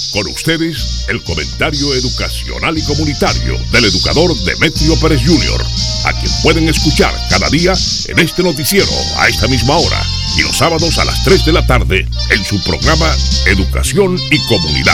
Con ustedes, el comentario educacional y comunitario del educador Demetrio Pérez Jr., a quien pueden escuchar cada día en este noticiero a esta misma hora y los sábados a las 3 de la tarde en su programa Educación y Comunidad.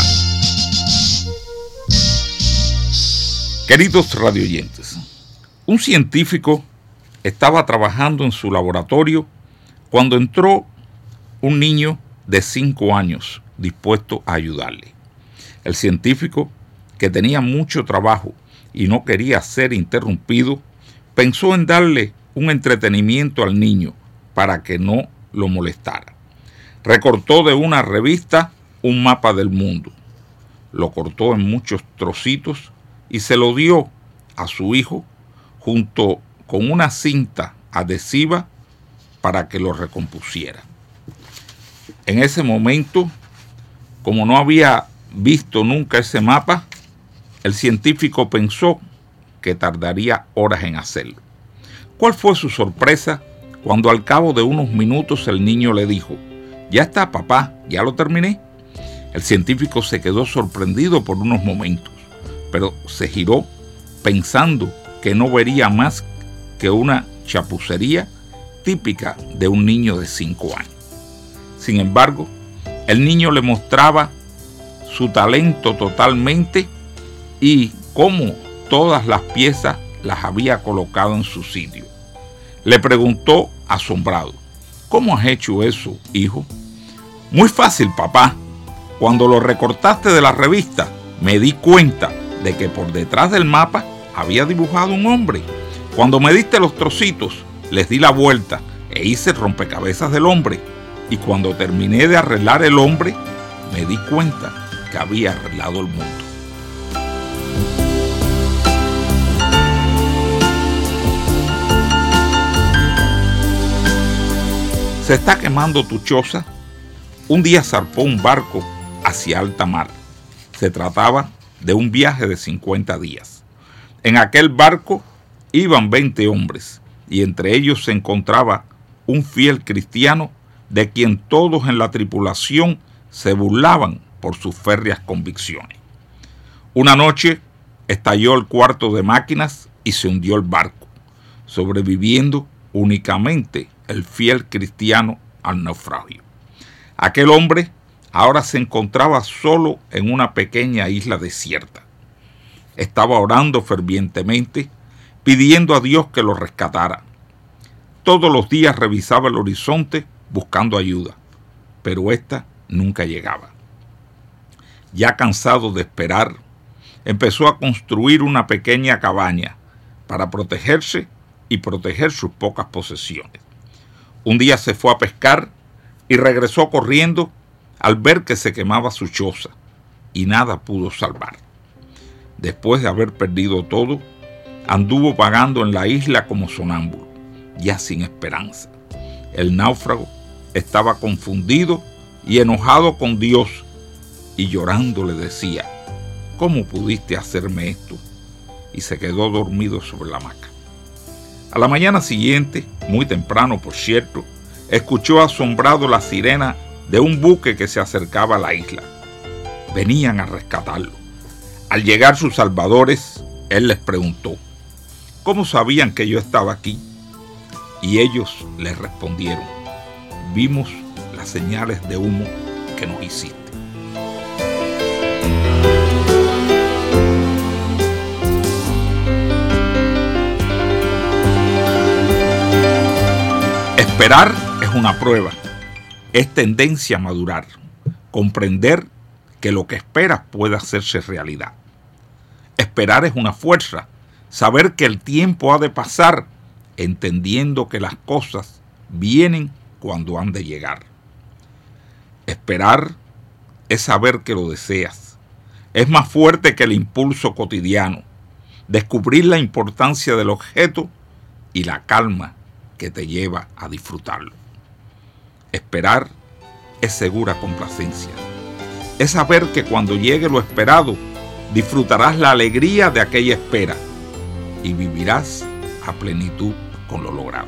Queridos radioyentes, un científico estaba trabajando en su laboratorio cuando entró un niño de 5 años dispuesto a ayudarle. El científico, que tenía mucho trabajo y no quería ser interrumpido, pensó en darle un entretenimiento al niño para que no lo molestara. Recortó de una revista un mapa del mundo, lo cortó en muchos trocitos y se lo dio a su hijo junto con una cinta adhesiva para que lo recompusiera. En ese momento, como no había visto nunca ese mapa, el científico pensó que tardaría horas en hacerlo. ¿Cuál fue su sorpresa cuando al cabo de unos minutos el niño le dijo: «Ya está, papá, ya lo terminé»? El científico se quedó sorprendido por unos momentos, pero se giró pensando que no vería más que una chapucería típica de un niño de 5 años. Sin embargo, el niño le mostraba su talento totalmente y cómo todas las piezas las había colocado en su sitio. Le preguntó asombrado: «¿Cómo has hecho eso, hijo?» «Muy fácil, papá. Cuando lo recortaste de la revista, me di cuenta de que por detrás del mapa había dibujado un hombre. Cuando me diste los trocitos, les di la vuelta e hice el rompecabezas del hombre. Y cuando terminé de arreglar el hombre, me di cuenta que había arreglado el mundo». ¿Se está quemando tu choza? Un día zarpó un barco hacia alta mar. Se trataba de un viaje de 50 días. En aquel barco iban 20 hombres y entre ellos se encontraba un fiel cristiano de quien todos en la tripulación se burlaban por sus férreas convicciones. Una noche estalló el cuarto de máquinas y se hundió el barco, sobreviviendo únicamente el fiel cristiano al naufragio. Aquel hombre ahora se encontraba solo en una pequeña isla desierta. Estaba orando fervientemente, pidiendo a Dios que lo rescatara. Todos los días revisaba el horizonte buscando ayuda, pero ésta nunca llegaba. Ya cansado de esperar, empezó a construir una pequeña cabaña para protegerse y proteger sus pocas posesiones. Un día se fue a pescar y regresó corriendo al ver que se quemaba su choza y nada pudo salvar. Después de haber perdido todo, anduvo vagando en la isla como sonámbulo, ya sin esperanza. El náufrago estaba confundido y enojado con Dios y llorando le decía: «¿Cómo pudiste hacerme esto?», y se quedó dormido sobre la hamaca. A la mañana siguiente, muy temprano por cierto, escuchó asombrado la sirena de un buque que se acercaba a la isla. Venían a rescatarlo. Al llegar sus salvadores, él les preguntó: «¿Cómo sabían que yo estaba aquí?». Y ellos le respondieron: «Vimos las señales de humo que nos hiciste». Esperar es una prueba, es tendencia a madurar, comprender que lo que esperas puede hacerse realidad. Esperar es una fuerza, saber que el tiempo ha de pasar, entendiendo que las cosas vienen cuando han de llegar. Esperar es saber que lo deseas, es más fuerte que el impulso cotidiano, descubrir la importancia del objeto y la calma que te lleva a disfrutarlo. Esperar es segura complacencia. Es saber que cuando llegue lo esperado, disfrutarás la alegría de aquella espera y vivirás a plenitud con lo logrado.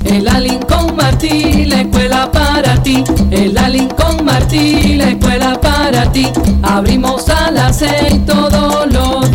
En la Lincoln Martí, la escuela para ti. En la Lincoln Martí, la escuela para ti. Abrimos a las 6 todos los días.